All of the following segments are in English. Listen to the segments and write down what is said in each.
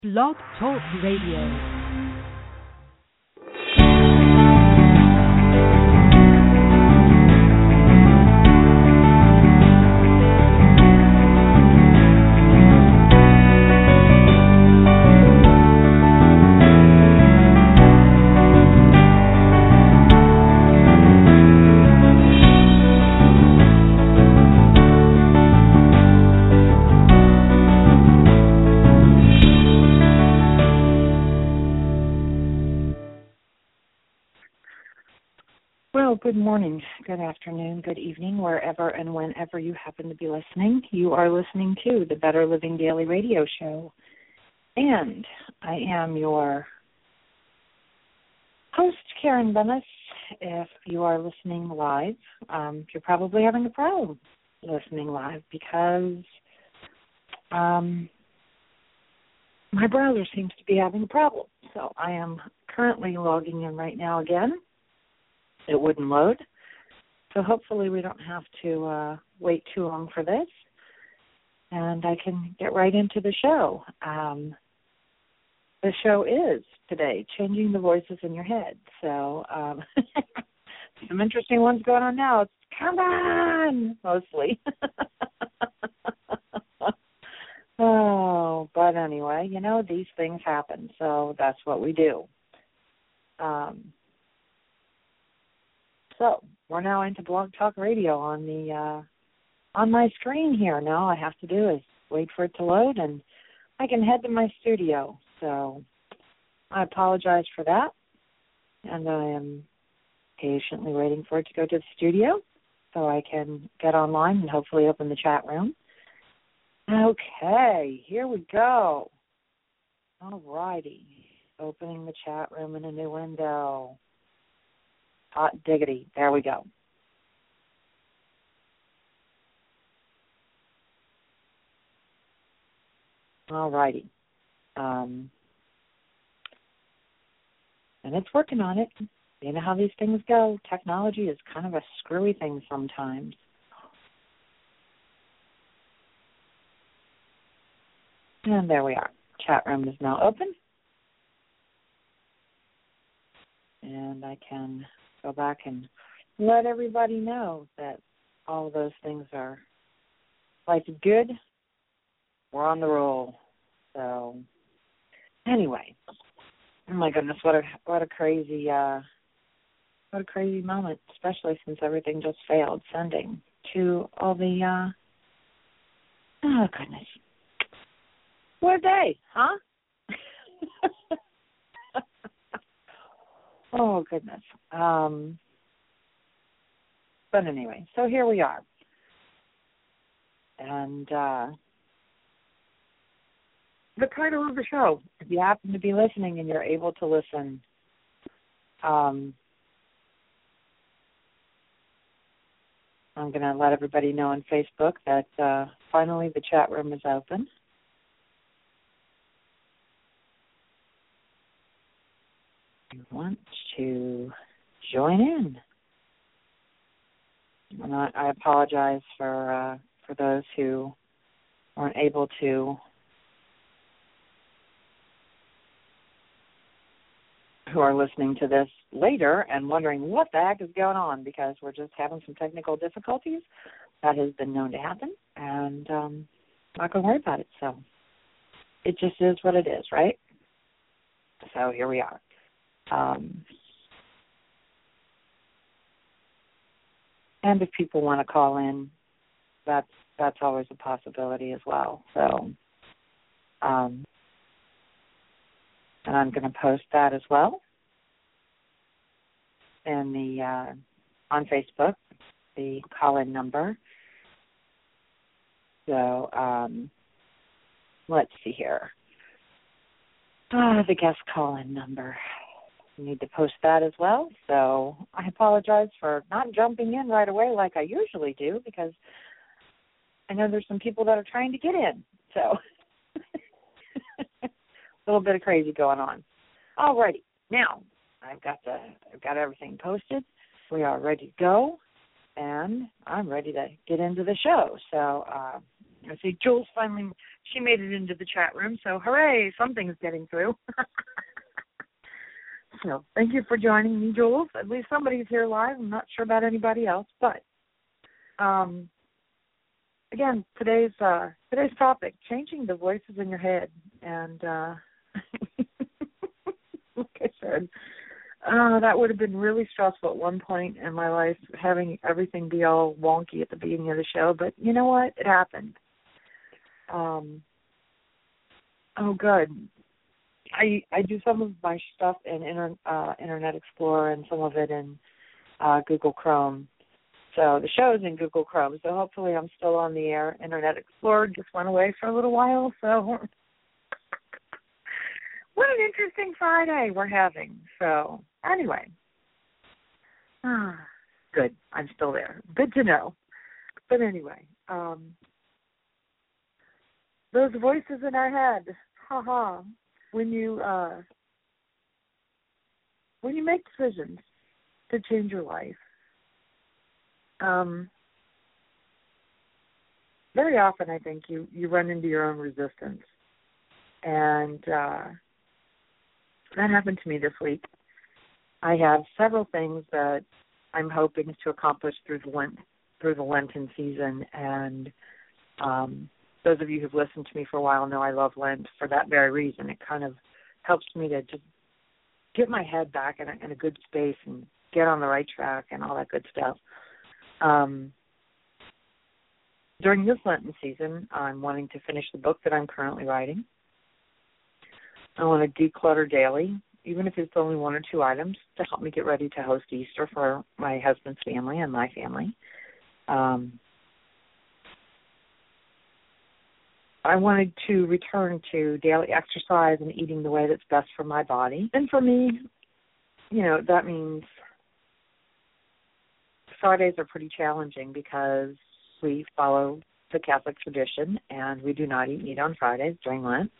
Blog Talk Radio. Good morning, good afternoon, good evening, wherever and whenever you happen to be listening. You are listening to the Better Living Daily Radio Show, and I am your host, Karen Bemis. If you are listening live, you're probably having a problem listening live because my browser seems to be having a problem. So I am currently logging in right now again. It wouldn't load. So hopefully we don't have to wait too long for this. And I can get right into the show. The show is today Changing the Voices in Your Head. So some interesting ones going on now. It's come on, mostly. Oh, but anyway, these things happen. So that's what we do. So we're now into Blog Talk Radio on the on my screen here. Now all I have to do is wait for it to load, and I can head to my studio. So I apologize for that, and I am patiently waiting for it to go to the studio so I can get online and hopefully open the chat room. Okay, here we go. All righty, opening the chat room in a new window. Hot diggity. There we go. All righty. And it's working on it. You know how these things go. Technology is kind of a screwy thing sometimes. And there we are. Chat room is now open. And I can go back and let everybody know that all of those things are, life is good. We're on the roll. So anyway, oh my goodness, what a crazy moment, especially since everything just failed. Sending to all the oh goodness, what a day, huh? Oh, goodness. But anyway, so here we are. And the title of the show, if you happen to be listening and you're able to listen, I'm going to let everybody know on Facebook that finally the chat room is open. You want to join in. And I apologize for those who aren't able to, who are listening to this later and wondering what the heck is going on, because we're just having some technical difficulties. That has been known to happen, and I'm not going to worry about it. So it just is what it is, right? So here we are. And if people want to call in, that's always a possibility as well. So, and I'm going to post that as well in the on Facebook, the call-in number. So let's see here. The guest call-in number. I need to post that as well. So I apologize for not jumping in right away like I usually do, because I know there's some people that are trying to get in. So a little bit of crazy going on. All righty. Now I've got everything posted. We are ready to go, and I'm ready to get into the show. So I see Jules finally, she made it into the chat room, so hooray, something's getting through. So thank you for joining me, Jules. At least somebody's here live. I'm not sure about anybody else, but again, today's topic, changing the voices in your head. And like I said, that would have been really stressful at one point in my life, having everything be all wonky at the beginning of the show. But you know what? It happened. Good. I do some of my stuff in Internet Explorer and some of it in Google Chrome. So the show is in Google Chrome, so hopefully I'm still on the air. Internet Explorer just went away for a little while, so what an interesting Friday we're having. So anyway, good, I'm still there. Good to know. But anyway, those voices in our head, when you make decisions to change your life, very often I think you run into your own resistance. And that happened to me this week. I have several things that I'm hoping to accomplish through the Lenten season. And those of you who've listened to me for a while know I love Lent for that very reason. It kind of helps me to just get my head back in a good space and get on the right track and all that good stuff. During this Lenten season, I'm wanting to finish the book that I'm currently writing. I want to declutter daily, even if it's only 1 or 2 items, to help me get ready to host Easter for my husband's family and my family. I wanted to return to daily exercise and eating the way that's best for my body. And for me, that means Fridays are pretty challenging because we follow the Catholic tradition and we do not eat meat on Fridays during Lent.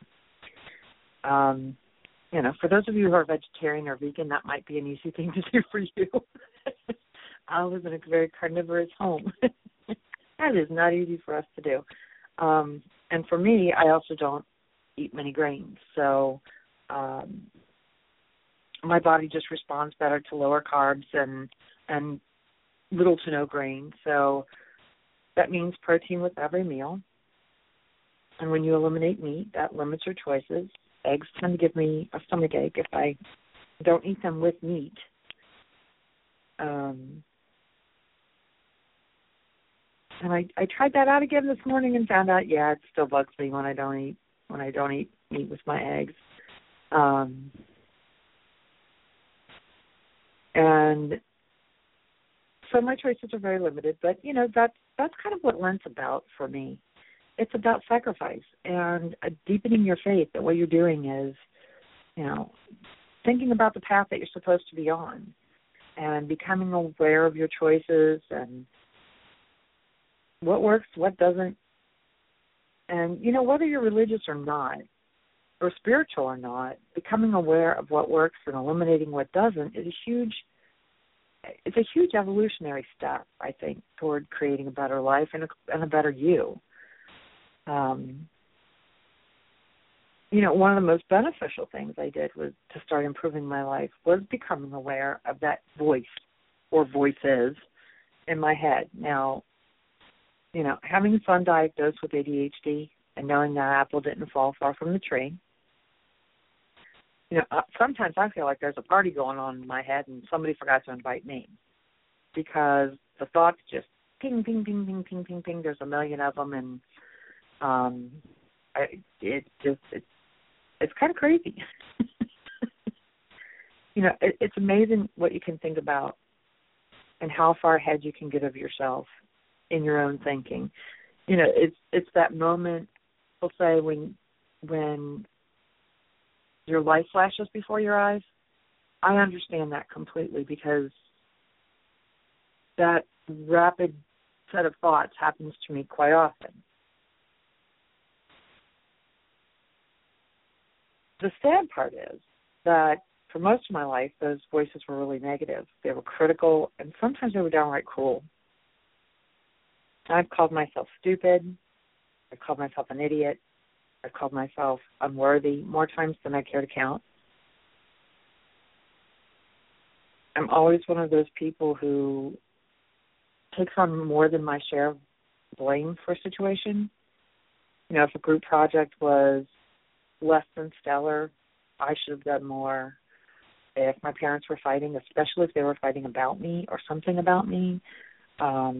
For those of you who are vegetarian or vegan, that might be an easy thing to do for you. I live in a very carnivorous home. That is not easy for us to do. And for me, I also don't eat many grains. So my body just responds better to lower carbs and little to no grain. So that means protein with every meal. And when you eliminate meat, that limits your choices. Eggs tend to give me a stomach ache if I don't eat them with meat. And I tried that out again this morning and found out, it still bugs me when I don't eat meat with my eggs. And so my choices are very limited, but that's kind of what Lent's about for me. It's about sacrifice and deepening your faith that what you're doing is, thinking about the path that you're supposed to be on and becoming aware of your choices and what works, what doesn't. And, whether you're religious or not, or spiritual or not, becoming aware of what works and eliminating what doesn't is a huge evolutionary step, I think, toward creating a better life and a better you. One of the most beneficial things I did was to start improving my life was becoming aware of that voice or voices in my head. Now, having a son diagnosed with ADHD and knowing that apple didn't fall far from the tree, sometimes I feel like there's a party going on in my head and somebody forgot to invite me because the thoughts just ping, ping, ping, ping, ping, ping, ping. There's a million of them, and it's kind of crazy. It's amazing what you can think about and how far ahead you can get of yourself in your own thinking. It's that moment, we'll say, when your life flashes before your eyes. I understand that completely because that rapid set of thoughts happens to me quite often. The sad part is that for most of my life, those voices were really negative. They were critical, and sometimes they were downright cruel. I've called myself stupid. I've called myself an idiot. I've called myself unworthy more times than I care to count. I'm always one of those people who takes on more than my share of blame for a situation. You know, if a group project was less than stellar, I should have done more. If my parents were fighting, especially if they were fighting about me or something about me, I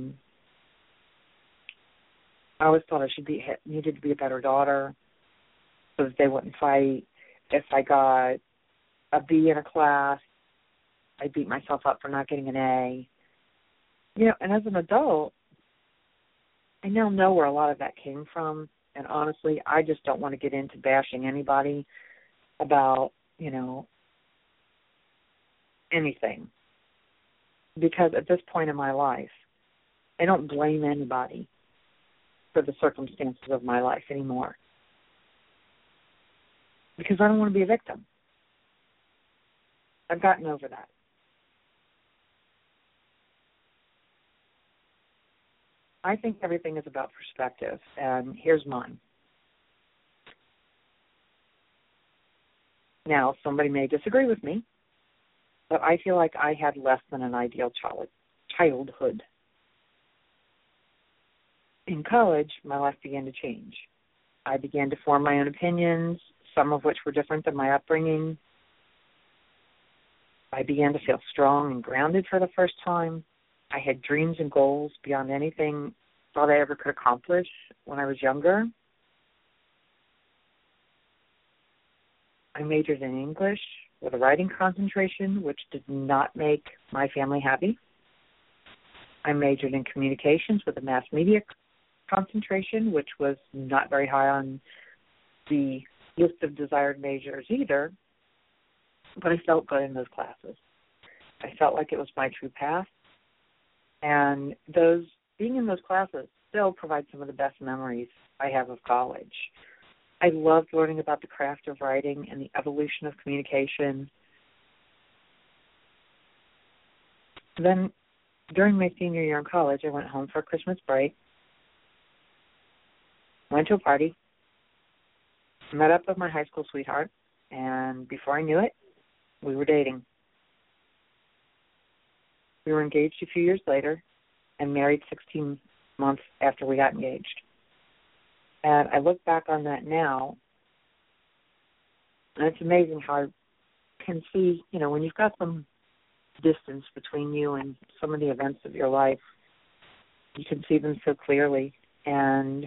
always thought I needed to be a better daughter so that they wouldn't fight. If I got a B in a class, I beat myself up for not getting an A. You know, and as an adult, I now know where a lot of that came from. And honestly, I just don't want to get into bashing anybody about, you know, anything. Because at this point in my life, I don't blame anybody for the circumstances of my life anymore. Because I don't want to be a victim. I've gotten over that. I think everything is about perspective, and here's mine. Now, somebody may disagree with me, but I feel like I had less than an ideal childhood. In college, my life began to change. I began to form my own opinions, some of which were different than my upbringing. I began to feel strong and grounded for the first time. I had dreams and goals beyond anything I thought I ever could accomplish when I was younger. I majored in English with a writing concentration, which did not make my family happy. I majored in communications with a mass media concentration, which was not very high on the list of desired majors either, but I felt good in those classes. I felt like it was my true path, and being in those classes still provide some of the best memories I have of college. I loved learning about the craft of writing and the evolution of communication. Then, during my senior year in college, I went home for a Christmas break, went to a party, met up with my high school sweetheart, and before I knew it, we were dating. We were engaged a few years later and married 16 months after we got engaged. And I look back on that now, and it's amazing how I can see, you know, when you've got some distance between you and some of the events of your life, you can see them so clearly. And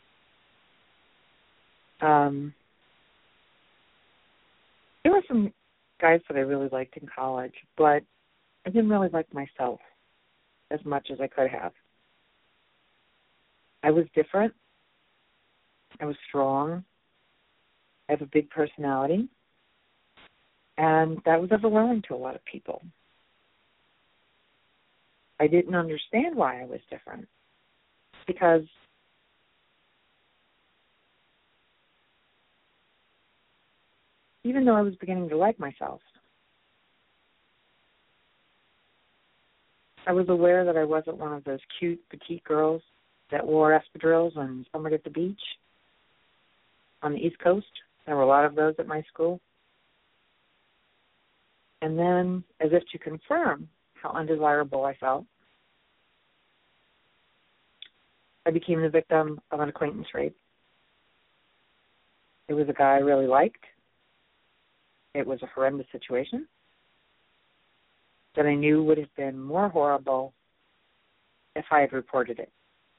there were some guys that I really liked in college, but I didn't really like myself as much as I could have. I was different. I was strong. I have a big personality. And that was overwhelming to a lot of people. I didn't understand why I was different. Because even though I was beginning to like myself, I was aware that I wasn't one of those cute, petite girls that wore espadrilles and summered at the beach on the East Coast. There were a lot of those at my school. And then, as if to confirm how undesirable I felt, I became the victim of an acquaintance rape. It was a guy I really liked. It was a horrendous situation that I knew would have been more horrible if I had reported it.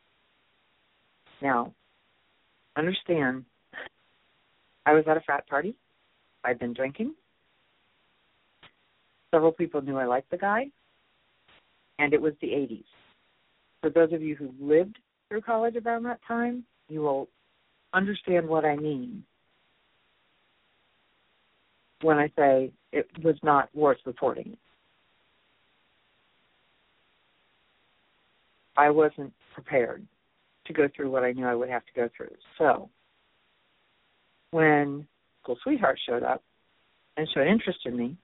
Now, understand, I was at a frat party. I'd been drinking. Several people knew I liked the guy, and it was the 80s. For those of you who lived through college around that time, you will understand what I mean when I say it was not worth reporting. I wasn't prepared to go through what I knew I would have to go through. So when school sweetheart showed up and showed interest in me,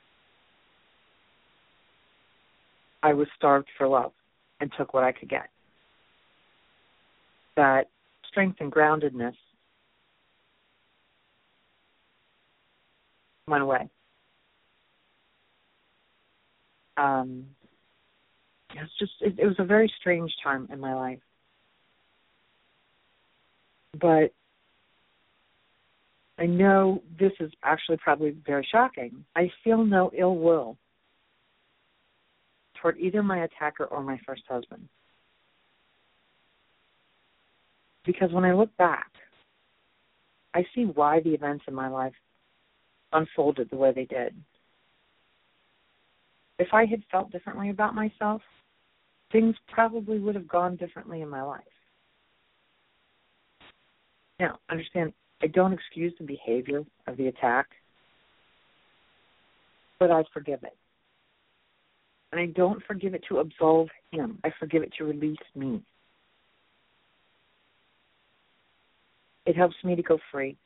I was starved for love and took what I could get. That strength and groundedness went away. It was a very strange time in my life. But I know this is actually probably very shocking. I feel no ill will toward either my attacker or my first husband. Because when I look back, I see why the events in my life unfolded the way they did. If I had felt differently about myself, things probably would have gone differently in my life. Now, understand, I don't excuse the behavior of the attack, but I forgive it. And I don't forgive it to absolve him. I forgive it to release me. It helps me to go free.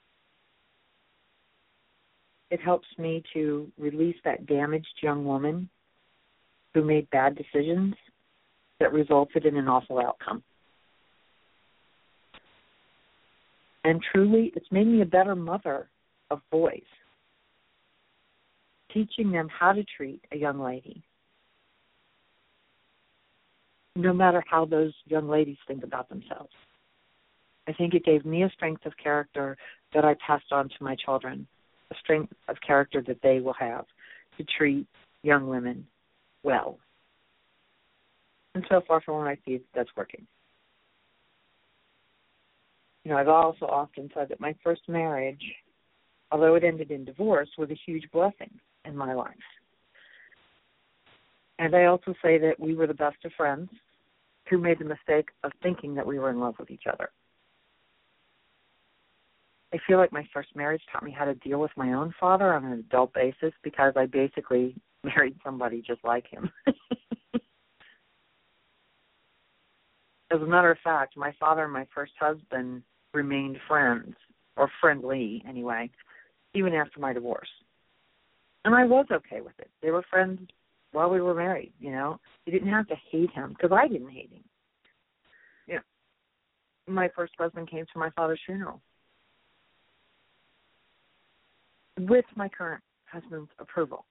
It helps me to release that damaged young woman who made bad decisions that resulted in an awful outcome. And truly, it's made me a better mother of boys, teaching them how to treat a young lady, no matter how those young ladies think about themselves. I think it gave me a strength of character that I passed on to my children, a strength of character that they will have to treat young women well. And so far from what I see, that's working. You know, I've also often said that my first marriage, although it ended in divorce, was a huge blessing in my life. And I also say that we were the best of friends who made the mistake of thinking that we were in love with each other. I feel like my first marriage taught me how to deal with my own father on an adult basis because I basically married somebody just like him. As a matter of fact, my father and my first husband remained friends, or friendly anyway, even after my divorce. And I was okay with it. They were friends while we were married, you know. You didn't have to hate him, because I didn't hate him. You know, my first husband came to my father's funeral with my current husband's approval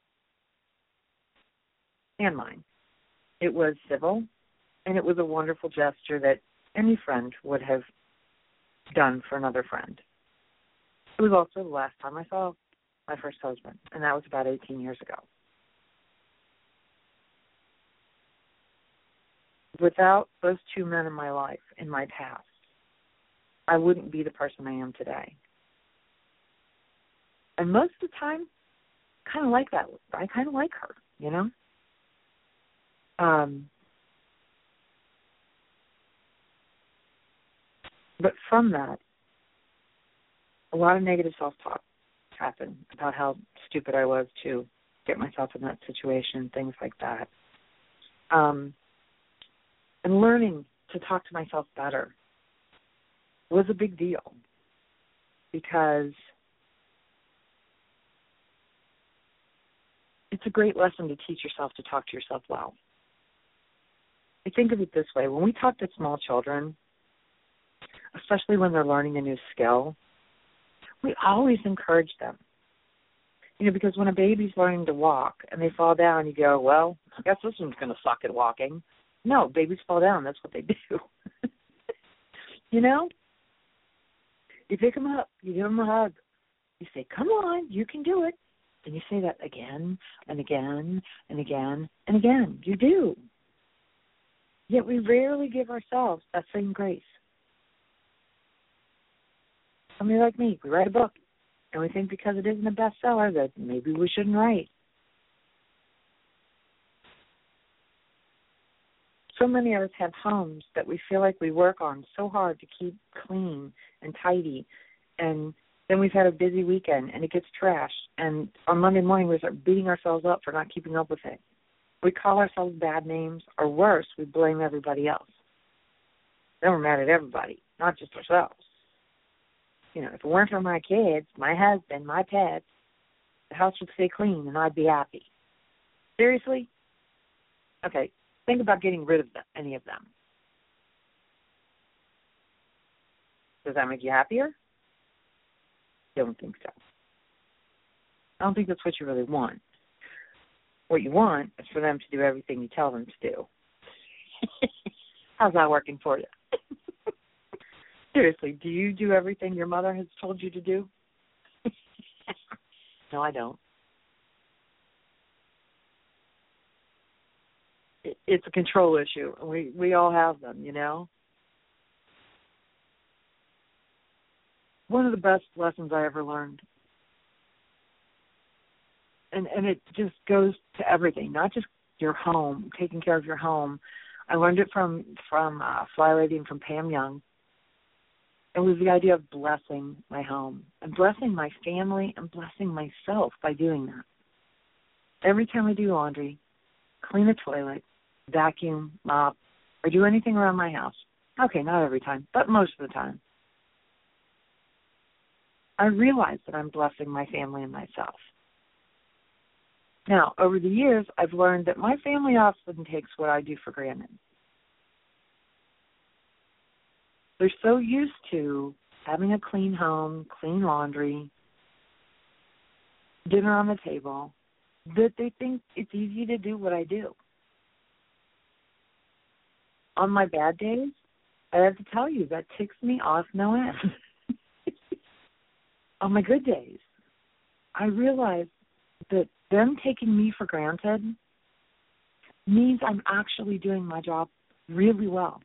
and mine. It was civil, and it was a wonderful gesture that any friend would have done for another friend. It was also the last time I saw my first husband, and that was about 18 years ago. Without those two men in my life, in my past, I wouldn't be the person I am today. And most of the time, kind of like that. I kind of like her, you know? But from that, a lot of negative self-talk happened about how stupid I was to get myself in that situation, things like that. And learning to talk to myself better was a big deal because it's a great lesson to teach yourself to talk to yourself well. I think of it this way. When we talk to small children, especially when they're learning a new skill, we always encourage them. You know, because when a baby's learning to walk and they fall down, you go, well, I guess this one's going to suck at walking. No, babies fall down. That's what they do. You know? You pick them up. You give them a hug. You say, come on, you can do it. And you say that again and again and again and again. You do. Yet we rarely give ourselves that same grace. Somebody like me, we write a book, and we think because it isn't a bestseller that maybe we shouldn't write. So many of us have homes that we feel like we work on so hard to keep clean and tidy, and then we've had a busy weekend, and it gets trashed, and on Monday morning we start beating ourselves up for not keeping up with it. We call ourselves bad names, or worse, we blame everybody else. Then we're mad at everybody, not just ourselves. You know, if it weren't for my kids, my husband, my pets, the house would stay clean and I'd be happy. Seriously? Okay, think about getting rid of any of them. Does that make you happier? Don't think so. I don't think that's what you really want. What you want is for them to do everything you tell them to do. How's that working for you? Seriously, do you do everything your mother has told you to do? No, I don't. It's a control issue. We all have them, you know. One of the best lessons I ever learned, and it just goes to everything, not just your home, taking care of your home. I learned it from Fly Lady and from Pam Young. It was the idea of blessing my home and blessing my family and blessing myself by doing that. Every time I do laundry, clean the toilet, vacuum, mop, or do anything around my house. Okay, not every time, but most of the time. I realize that I'm blessing my family and myself. Now, over the years, I've learned that my family often takes what I do for granted. They're so used to having a clean home, clean laundry, dinner on the table, that they think it's easy to do what I do. On my bad days, I have to tell you, that ticks me off no end. On my good days, I realize that them taking me for granted means I'm actually doing my job really well.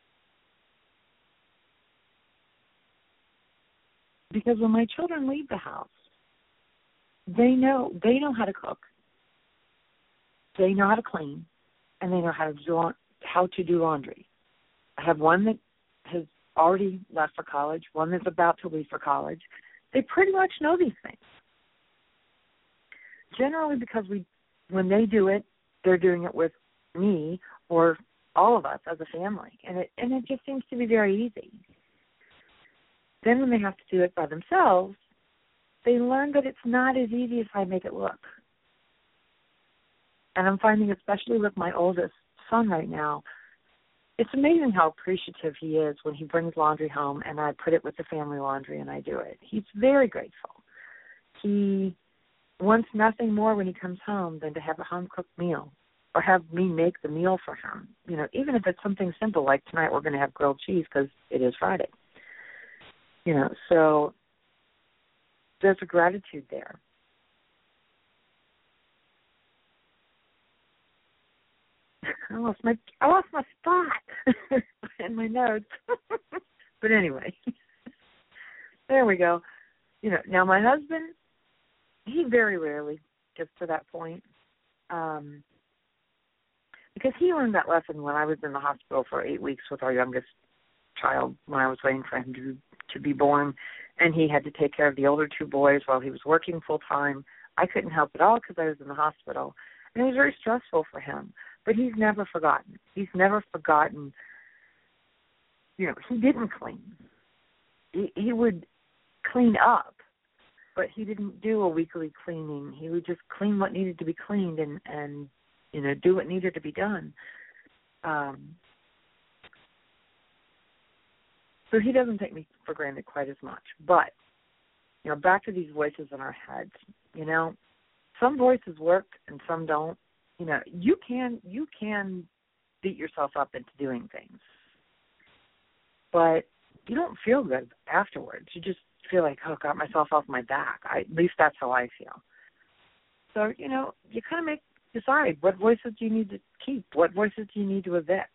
Because when my children leave the house, they know how to cook, they know how to clean, and they know how to do laundry. I have one that has already left for college, one that's about to leave for college. They pretty much know these things. Generally, because when they do it, they're doing it with me or all of us as a family, and it just seems to be very easy. Then when they have to do it by themselves, they learn that it's not as easy as I make it look. And I'm finding, especially with my oldest son right now, it's amazing how appreciative he is when he brings laundry home and I put it with the family laundry and I do it. He's very grateful. He wants nothing more when he comes home than to have a home-cooked meal or have me make the meal for him. You know, even if it's something simple like tonight we're going to have grilled cheese because it is Friday. You know, so there's a gratitude there. I lost my spot in my notes. But anyway, there we go. You know, now my husband, he very rarely gets to that point because he learned that lesson when I was in the hospital for 8 weeks with our youngest child when I was waiting for him to be born, and he had to take care of the older two boys while he was working full-time. I couldn't help at all because I was in the hospital, and it was very stressful for him. But he's never forgotten. He's never forgotten, you know, he didn't clean. He would clean up, but he didn't do a weekly cleaning. He would just clean what needed to be cleaned and you know, do what needed to be done. So he doesn't take me for granted quite as much. But, you know, back to these voices in our heads, you know, some voices work and some don't. You know, you can beat yourself up into doing things, but you don't feel good afterwards. You just feel like, oh, got myself off my back. At least that's how I feel. So, you know, you kind of decide what voices do you need to keep, what voices do you need to evict.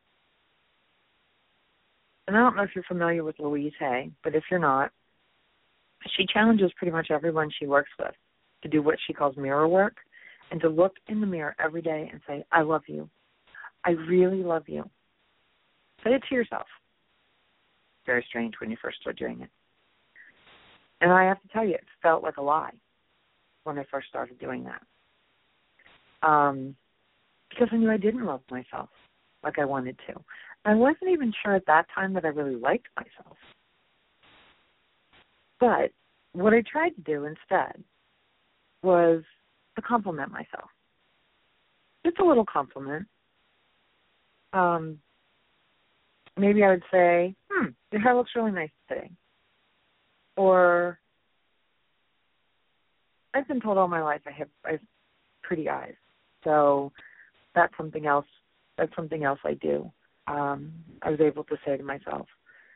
And I don't know if you're familiar with Louise Hay, but if you're not, she challenges pretty much everyone she works with to do what she calls mirror work, and to look in the mirror every day and say, I love you. I really love you. Say it to yourself. Very strange when you first start doing it. And I have to tell you, it felt like a lie when I first started doing that. Because I knew I didn't love myself like I wanted to. I wasn't even sure at that time that I really liked myself. But what I tried to do instead was to compliment myself. Just a little compliment. Maybe I would say, your hair looks really nice today. Or, I've been told all my life I have pretty eyes. So that's something else. That's something else I do. I was able to say to myself,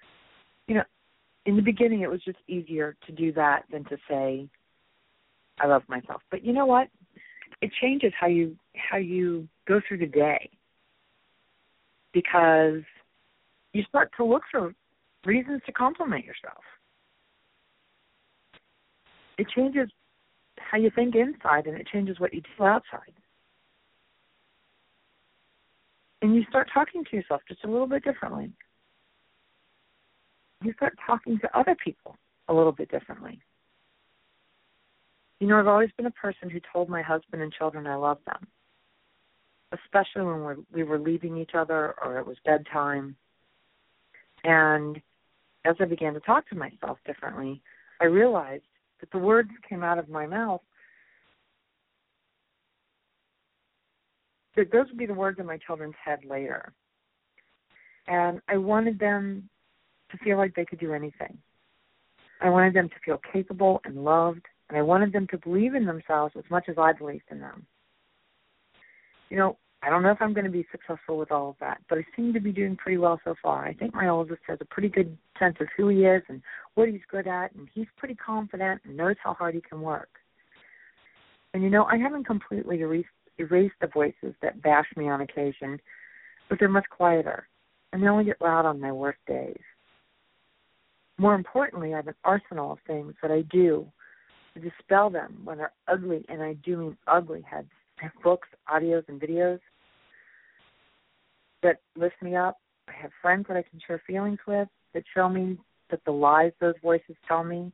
in the beginning it was just easier to do that than to say I love myself. But you know what? It changes how you go through the day, because you start to look for reasons to compliment yourself. It changes how you think inside, and it changes what you do outside. And you start talking to yourself just a little bit differently. You start talking to other people a little bit differently. I've always been a person who told my husband and children I love them, especially when we were leaving each other or it was bedtime. And as I began to talk to myself differently, I realized that the words that came out of my mouth, that those would be the words in my children's head later. And I wanted them to feel like they could do anything. I wanted them to feel capable and loved, and I wanted them to believe in themselves as much as I believed in them. I don't know if I'm going to be successful with all of that, but I seem to be doing pretty well so far. I think my oldest has a pretty good sense of who he is and what he's good at, and he's pretty confident and knows how hard he can work. And, I haven't completely erased the voices that bash me on occasion, but they're much quieter, and they only get loud on my worst days. More importantly, I have an arsenal of things that I do to dispel them when they're ugly, and I do mean ugly heads. I have books, audios, and videos that lift me up. I have friends that I can share feelings with that show me that the lies those voices tell me,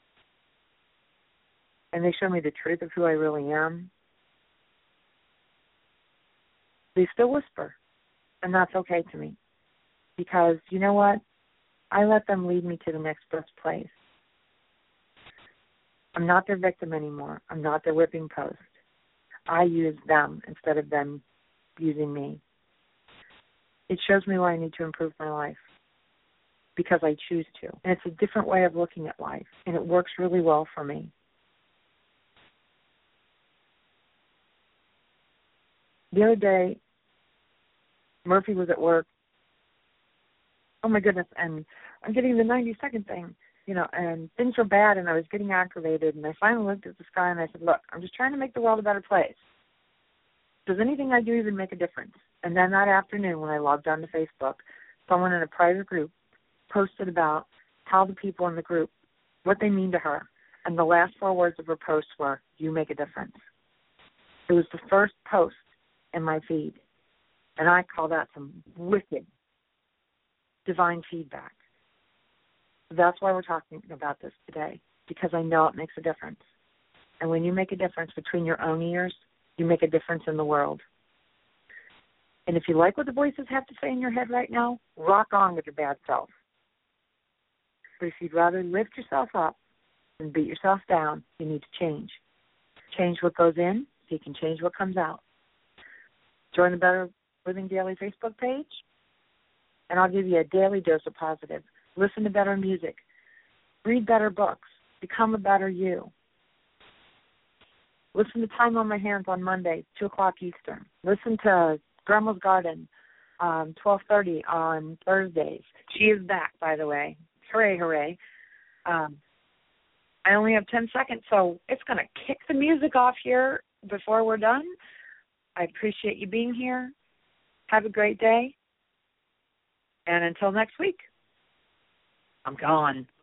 and they show me the truth of who I really am. They still whisper, and that's okay to me, because you know what? I let them lead me to the next best place. I'm not their victim anymore. I'm not their whipping post. I use them instead of them using me. It shows me where I need to improve my life because I choose to. And it's a different way of looking at life, and it works really well for me. The other day, Murphy was at work. Oh, my goodness, and I'm getting the 90-second thing, and things were bad, and I was getting aggravated, and I finally looked at the sky, and I said, look, I'm just trying to make the world a better place. Does anything I do even make a difference? And then that afternoon, when I logged on to Facebook, someone in a private group posted about how the people in the group, what they mean to her, and the last 4 words of her post were, you make a difference. It was the first post in my feed, and I call that some wicked divine feedback. That's why we're talking about this today, because I know it makes a difference. And when you make a difference between your own ears, you make a difference in the world. And if you like what the voices have to say in your head right now, rock on with your bad self. But if you'd rather lift yourself up than beat yourself down, you need to change. Change what goes in so you can change what comes out. Join the Better Living Daily Facebook page, and I'll give you a daily dose of positive. Listen to better music. Read better books. Become a better you. Listen to Time on My Hands on Monday, 2 o'clock Eastern. Listen to Grandma's Garden, 12:30 on Thursdays. She is back, by the way. Hooray, hooray. I only have 10 seconds, so it's going to kick the music off here before we're done. I appreciate you being here. Have a great day. And until next week, I'm gone.